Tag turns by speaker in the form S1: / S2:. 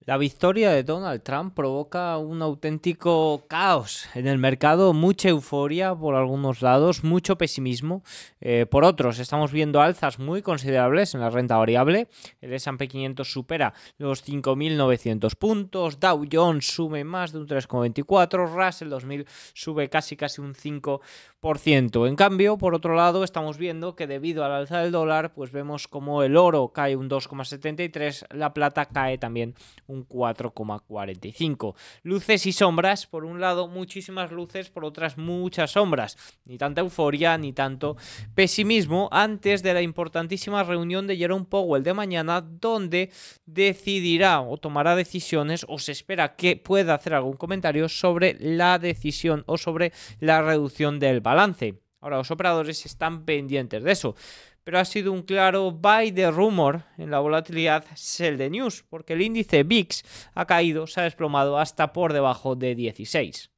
S1: La victoria de Donald Trump provoca un auténtico caos en el mercado, mucha euforia por algunos lados, mucho pesimismo por otros. Estamos viendo alzas muy considerables en la renta variable. El S&P 500 supera los 5.900 puntos, Dow Jones sube más de un 3,24, Russell 2000 sube casi un 5%. En cambio, por otro lado, estamos viendo que debido al alza del dólar, pues vemos como el oro cae un 2,73, la plata cae también un 4,45. Luces y sombras, por un lado muchísimas luces, por otras muchas sombras. Ni tanta euforia, ni tanto pesimismo antes de la importantísima reunión de Jerome Powell de mañana, donde decidirá o tomará decisiones o se espera que pueda hacer algún comentario sobre la decisión o sobre la reducción del balance. Ahora, los operadores están pendientes de eso, pero ha sido un claro buy the rumor en la volatilidad, sell the news, porque el índice VIX ha caído, se ha desplomado hasta por debajo de 16.